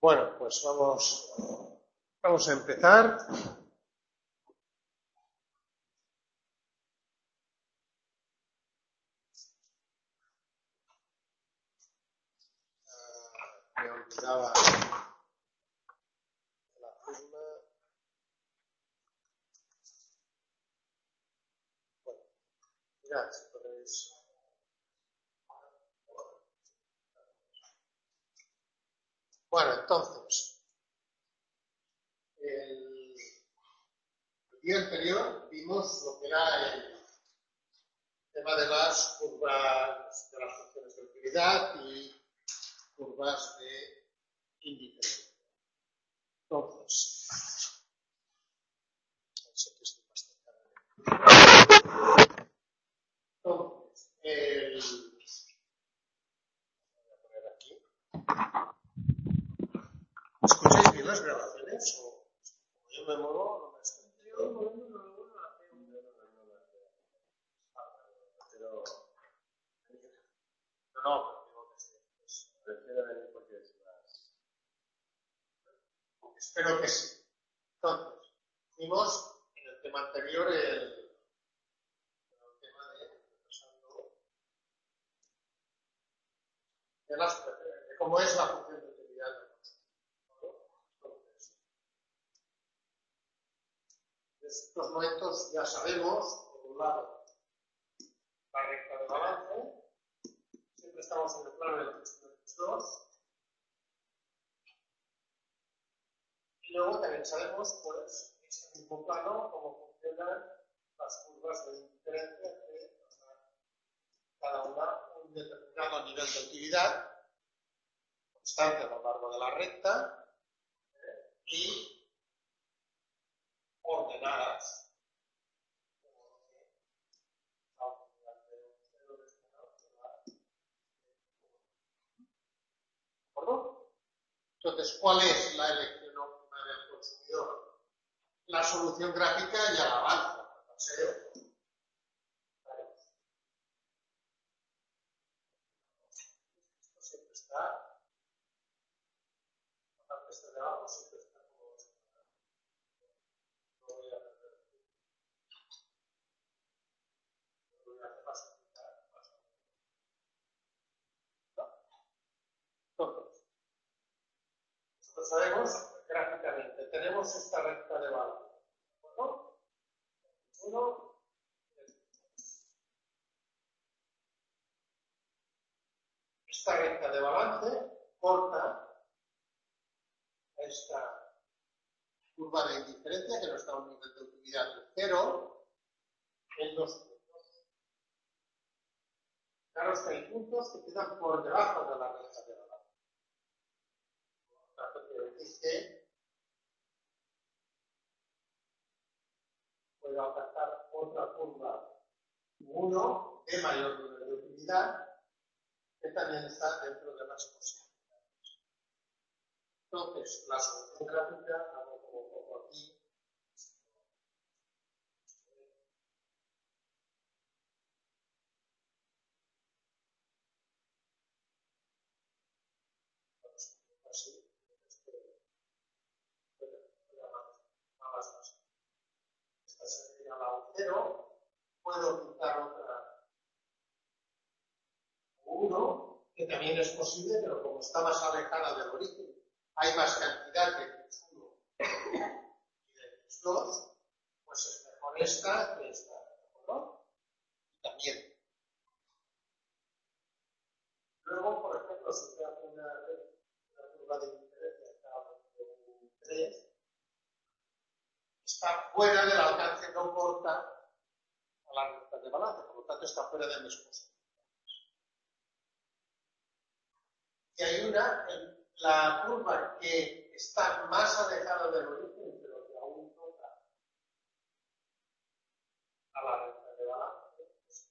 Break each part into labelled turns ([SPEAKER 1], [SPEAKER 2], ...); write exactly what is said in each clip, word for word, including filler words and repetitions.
[SPEAKER 1] Bueno, pues vamos, vamos a empezar. Uh, me olvidaba la firma. Bueno, mirad, si podéis. Bueno, entonces, el, el día anterior vimos lo que era el tema de las curvas de las funciones de utilidad y curvas de índice. Entonces, entonces el, voy a poner aquí. ¿Escucháis bien las grabaciones? O como yo me muevo, no me estoy entendiendo. Pero no, no, digo que sí. Pues, prefiero venir porque es más. Espero que sí. Entonces, vimos en el tema anterior el, el tema de, de, las, de cómo es la función de utilidad de nosotros. Entonces, en estos momentos ya sabemos, por un lado, la recta de balance. Siempre estamos en el plano del x dos. Y luego también sabemos, pues, en este mismo plano, cómo funcionan las curvas de indiferencia que nos dan cada una un determinado nivel de utilidad constante a lo largo de la recta ¿eh? Y ordenadas. ¿De acuerdo? Entonces, ¿cuál es la elección óptima del consumidor? La solución gráfica ya la avanza. Paseo. Esto siempre está. La parte esta de abajo siempre está como. Lo voy a hacer. Lo voy a hacer más simplificado. Entonces, nosotros sabemos gráficamente, tenemos esta recta de balance. ¿De acuerdo? Uno. Esta recta de balance corta esta curva de indiferencia que nos da un nivel de utilidad de cero en dos puntos. Claro, es que hay puntos que quedan por debajo de la recta de balance. Por lo tanto, quiero decir que puedo alcanzar otra curva uno de mayor nivel de utilidad que también está dentro de las posibilidades. Entonces, la solución gráfica, hago como un poco aquí. Así, esta sería la cero, puedo quitar otra uno, que también es posible, pero como está más alejada del origen, hay más cantidad de x uno y de x dos, pues es mejor esta que esta, ¿de acuerdo? Y también. Luego, por ejemplo, si te hace una, una curva de diferencia de un tres, está fuera del alcance no corta a la recta de balance, por lo tanto está fuera de mis posibilidades. Y hay una, la curva que está más alejada del origen, pero que aún toca a la recta de balance,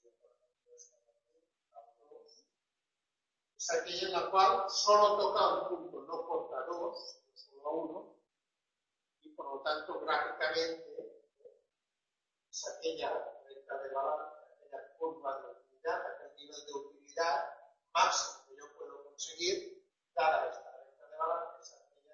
[SPEAKER 1] es aquella en la cual solo toca un punto, no corta dos, solo a uno, y por lo tanto gráficamente es aquella recta de balance, aquella curva de utilidad, aquel nivel de utilidad máximo que yo puedo conseguir dada esta recta de balance, es aquella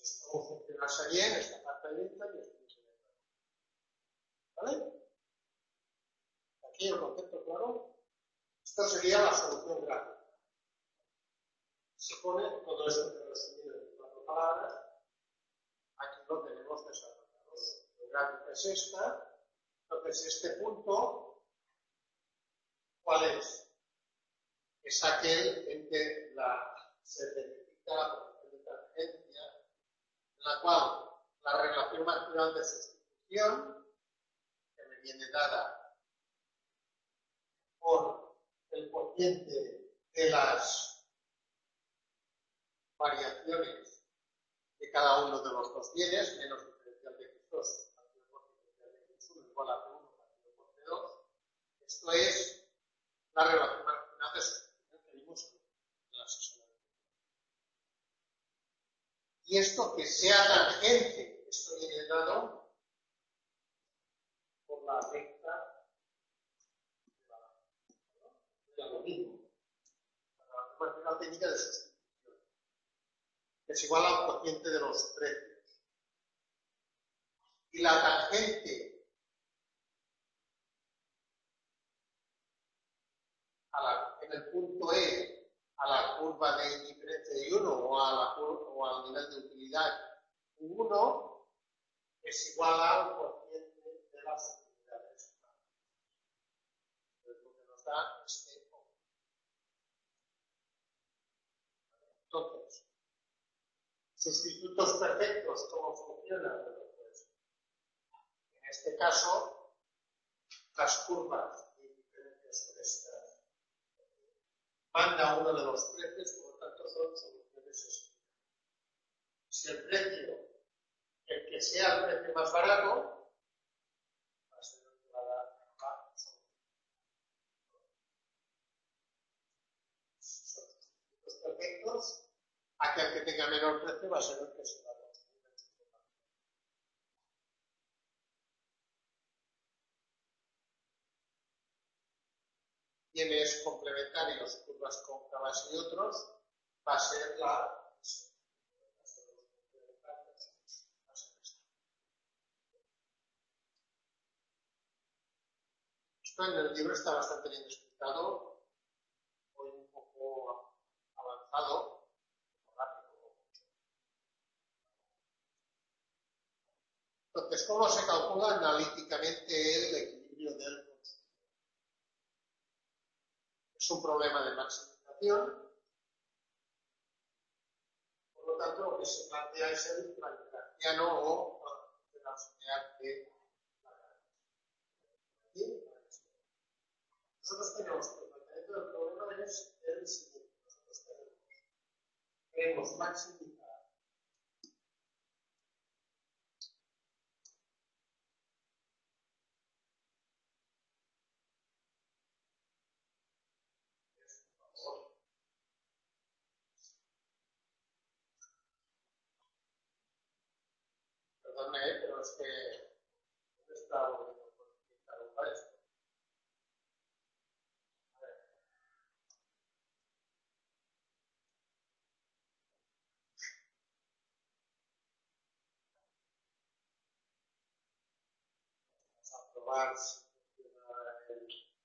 [SPEAKER 1] esto funcionase bien, esta parte derecha y esto derecha. ¿Vale? Aquí el concepto claro. Esto sería la solución gráfica. Se pone todo esto que he resumido en cuatro palabras. Aquí lo tenemos desarrollado. La gráfica es esta. Entonces, este punto, ¿cuál es? Es aquel en que la, se verifica la posición de tangencia, en la cual la relación marginal de sustitución, que me viene dada por el cociente de las variaciones de cada uno de los dos bienes, menos diferencial de X dos, partido por diferencial de X uno igual a C uno partido por C dos. Esto es la relación marginal de sustitución que vimos en la sesión. Y esto que sea tangente, esto viene dado por la recta de lo mismo. La relación marginal técnica de sustitución, que es igual al cociente de los precios. Y la tangente a la, en el punto E a la curva de indiferencia de I uno o, a la curva, o al nivel de utilidad U uno es igual al cociente de las utilidades. Es lo que nos da este O. Entonces, sustitutos perfectos, ¿cómo funcionan? Bueno, pues, en este caso, las curvas de indiferencia son estas. Manda uno de los precios, por lo tanto son soluciones exclusivas. Si el precio, el que sea el precio más barato, va a ser el que va a dar la solución. Si son sustitutos perfectos, aquel que tenga menor precio va a ser el que se va a dar. Bienes complementarios, curvas cóncavas y otros, va a ser la esto en el libro está bastante bien explicado, hoy un poco avanzado, rápido. Entonces, ¿cómo se calcula analíticamente el equilibrio del consumo? Es un problema de maximización. Por lo tanto, lo que se plantea es el planteano o el auxiliar de la garantía. Nosotros tenemos que el planteamiento del problema es el siguiente. Nosotros tenemos, queremos maximizar este valor. Perdónme, pero es que no está volviendo por explicar para esto. Vamos a probar si funciona el.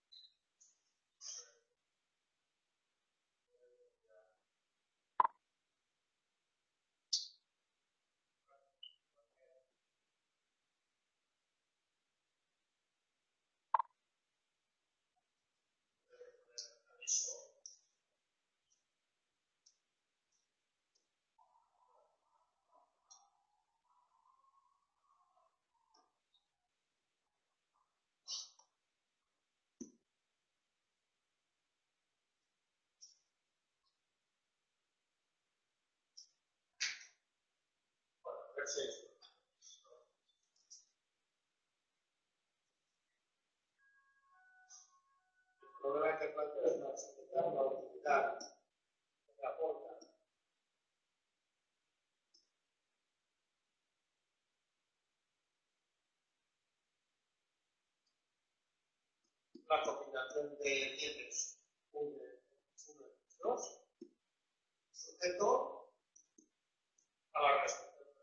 [SPEAKER 1] Bueno, a ver si es. El problema que planteo es maximizar la utilidad de la forma. La combinación de bienes uno y dos sujeto a la restricción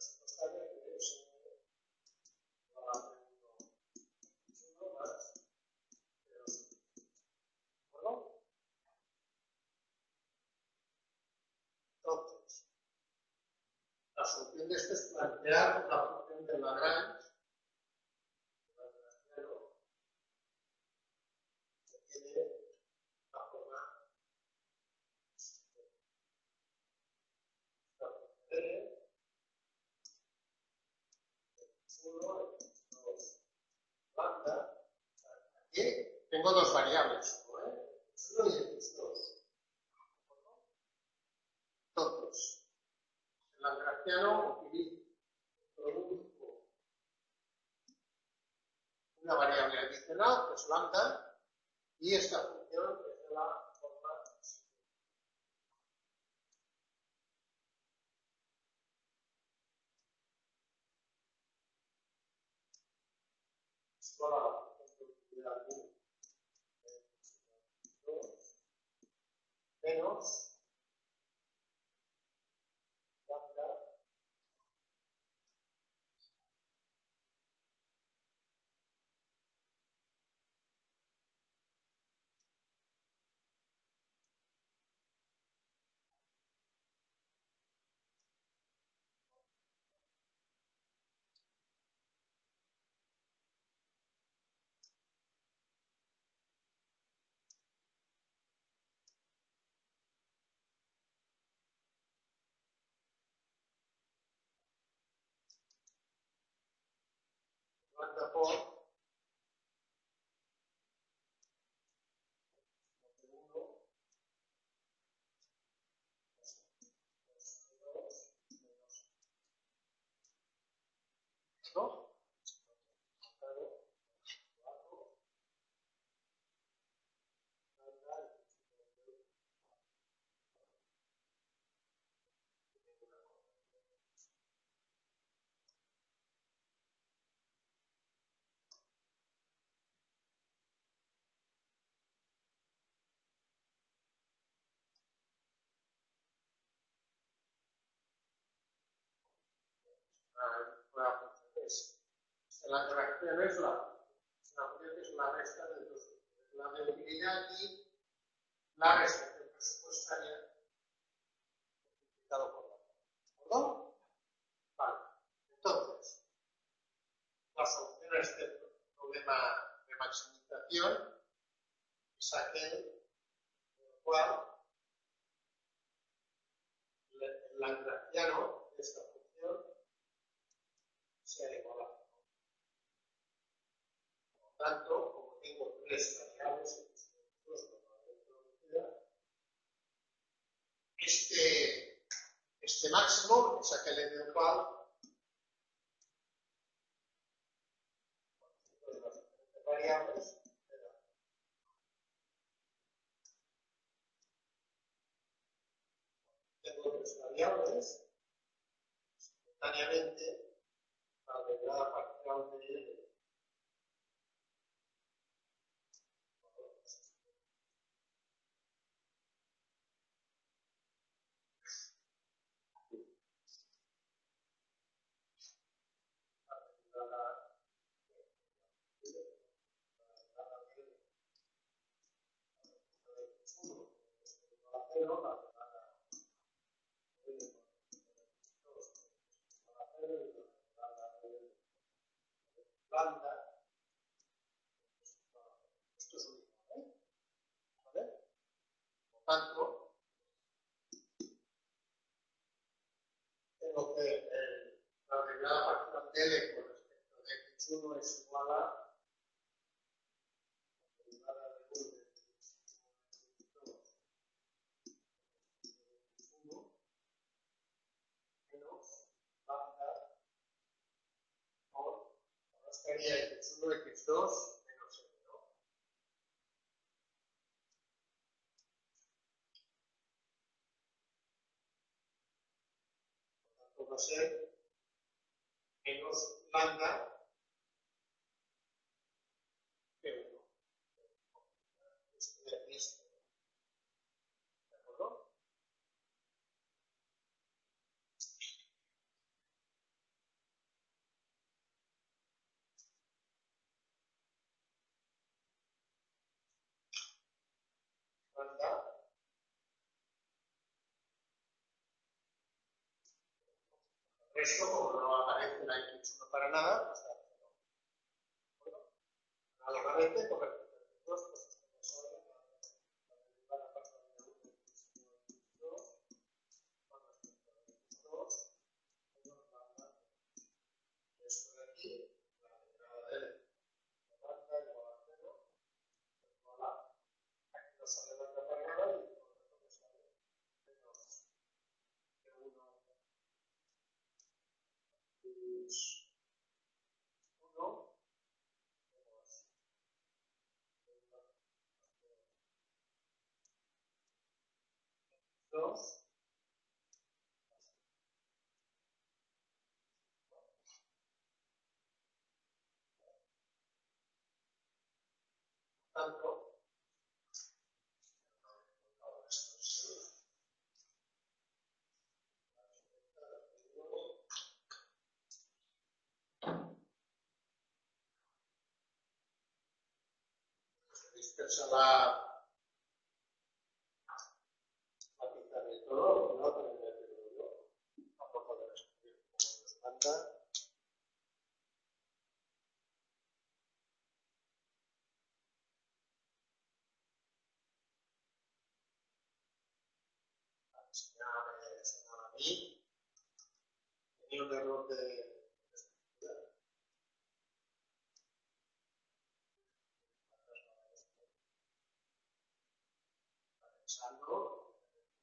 [SPEAKER 1] solución de esto es plantear una función de Lagrange que tiene la forma uno, dos, lambda. Aquí tengo dos variables, ¿no? ¿eh? uno y x dos. Entonces, el lagrangiano utiliza produzco una variable adicional, que es lambda, y esta función es de la forma es igual a la función de utilidad uno menos lambda lambda por uno ¿no? La función es la interacción es la, es una función que es la resta de dos, la de utilidad y la restricción presupuestaria multiplicado por la. ¿De acuerdo? Vale. Entonces, la solución a este problema de maximización es aquel en el cual el lagrangiano de esta función sea igual a uno. Por lo tanto, como tengo tres variables, este, este máximo es aquel en el cual de las diferentes variables tengo tres variables simultáneamente la derivada parcial de L lambda, esto es único, ¿eh? ¿Vale? Por lo tanto, tengo que eh, la derivada parcial de L con respecto de x uno es igual a la derivada de uno de x uno menos lambda por, ahora estaría x uno, x dos menos L, ¿no? Por tanto, va a ser menos lambda P uno. Esto de aquí es, ¿de acuerdo? Lambda Esto, como no aparece la X uno para nada, pues está cero. Bueno, analógamente, con respecto a dos, pues esto no sale la derivada pasa de uno de dos, con respecto a dos, nos da esto de aquí, la derivada de banda igual a cero, igual a, aquí no sale banda para nada y por lo tanto me sale menos de uno plus uno menos dos. Tanto, ahora esto es dispersa la, la pizza de todo, no también me digo yo, tampoco debe escribir como nos manda. Enseñaba, me enseñaba a mí, tenía un error de, de escritura, pensando,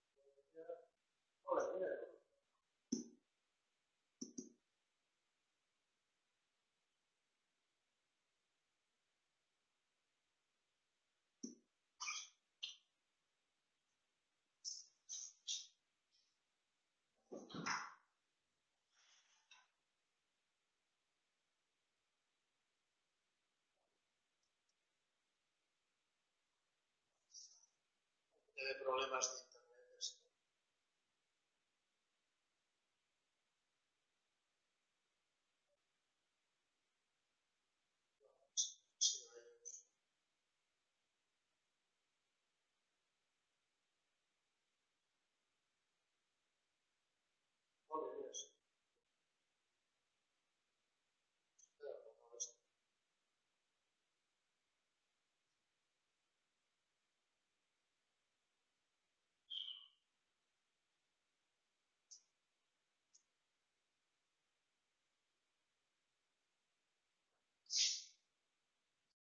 [SPEAKER 1] no le veo. Tiene problemas de internet.